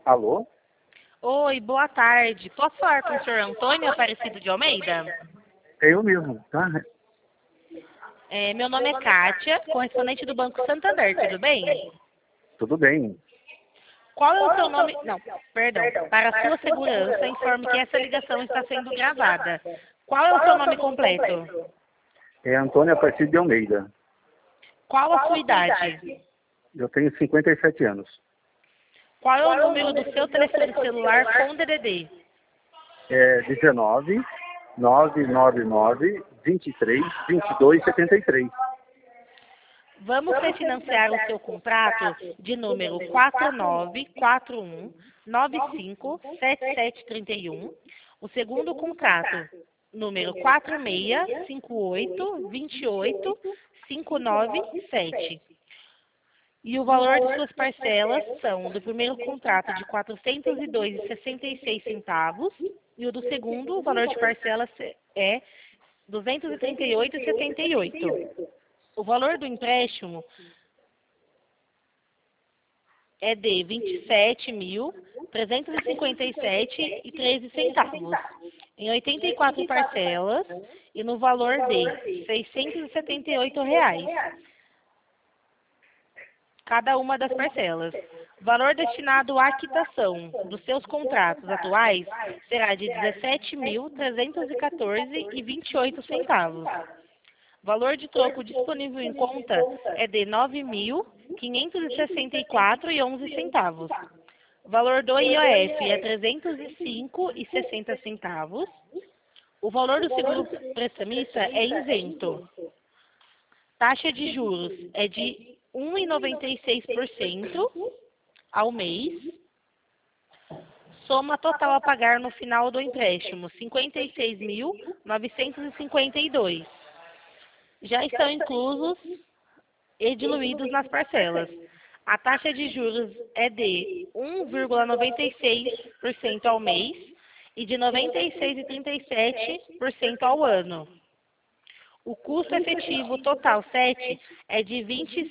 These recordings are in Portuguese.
Alô? Oi, boa tarde. Posso falar com o senhor Antônio Aparecido de Almeida? É eu mesmo, tá? Meu nome é Kátia, correspondente do Banco Santander, tudo bem? Tudo bem. Qual é o seu nome? Não, perdão. Para a sua segurança, informe que essa ligação está sendo gravada. Qual é o seu nome completo? É Antônio Aparecido de Almeida. Qual a sua idade? Eu tenho 57 anos. Qual é o número do seu telefone celular com DDD? É 19 999 23 22 73. Vamos refinanciar o seu contrato de número 4941957731. O segundo contrato, número 4658285997. E o valor de suas parcelas são do primeiro contrato de R$ 402,66 e o do segundo, o valor de parcelas é R$ 238,78. O valor do empréstimo é de R$ 27.357,13 em 84 parcelas e no valor de R$ 678 cada uma das parcelas. O valor destinado à quitação dos seus contratos atuais será de R$ 17.314,28. O valor de troco disponível em conta é de R$ 9.564,11. O valor do IOF é R$ 305,60. O valor do seguro prestamista é isento. Taxa de juros é de 1,96% ao mês. Soma total a pagar no final do empréstimo, R$ 56.952. Já estão inclusos e diluídos nas parcelas. A taxa de juros é de 1,96% ao mês e de 96,37% ao ano. O custo efetivo total 7 é de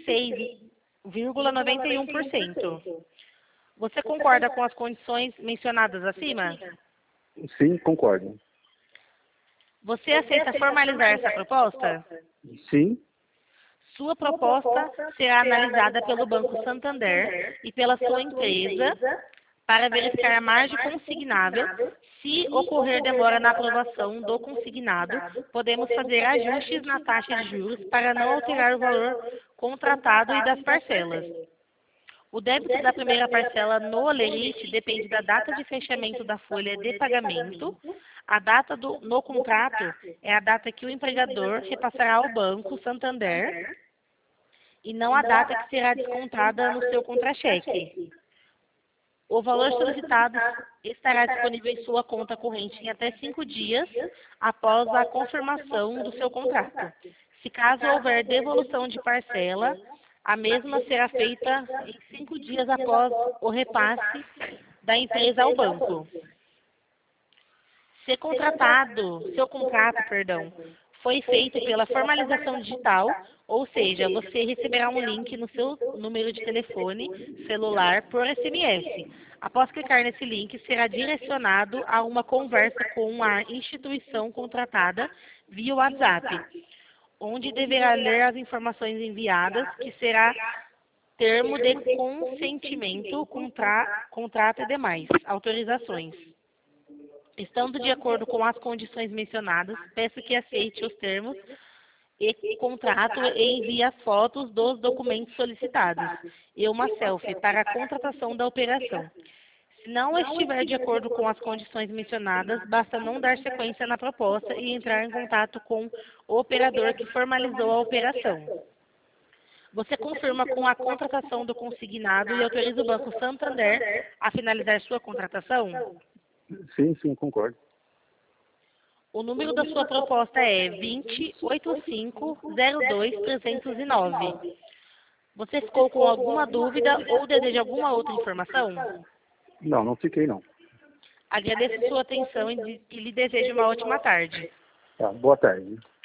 26,91%. Você concorda com as condições mencionadas acima? Sim, concordo. Você aceita formalizar essa proposta? Sim, Sua proposta será analisada pelo Banco Santander e pela sua empresa para verificar a margem consignável. Se ocorrer demora na aprovação do consignado, podemos fazer ajustes na taxa de juros para não alterar o valor contratado e das parcelas. O débito da primeira parcela no olerite depende da data de fechamento da folha de pagamento. A data no contrato é a data que o empregador repassará ao Banco Santander e não a data que será descontada no seu contra-cheque. O valor solicitado estará disponível em sua conta corrente em até 5 dias após a confirmação do seu contrato. Se caso houver devolução de parcela, a mesma será feita em 5 dias após o repasse da empresa ao banco. Seu contrato, foi feito pela formalização digital, ou seja, você receberá um link no seu número de telefone celular por SMS. Após clicar nesse link, será direcionado a uma conversa com a instituição contratada via WhatsApp, onde deverá ler as informações enviadas, que será termo de consentimento, contrato e demais autorizações. Estando de acordo com as condições mencionadas, peço que aceite os termos e contrato e envie as fotos dos documentos solicitados e uma selfie para a contratação da operação. Se não estiver de acordo com as condições mencionadas, basta não dar sequência na proposta e entrar em contato com o operador que formalizou a operação. Você confirma com a contratação do consignado e autoriza o Banco Santander a finalizar sua contratação? sim, concordo. O número da sua proposta é 208502309. Você ficou com alguma dúvida ou deseja alguma outra informação? Não fiquei não. Agradeço sua atenção e lhe desejo uma ótima tarde. Tá, boa tarde.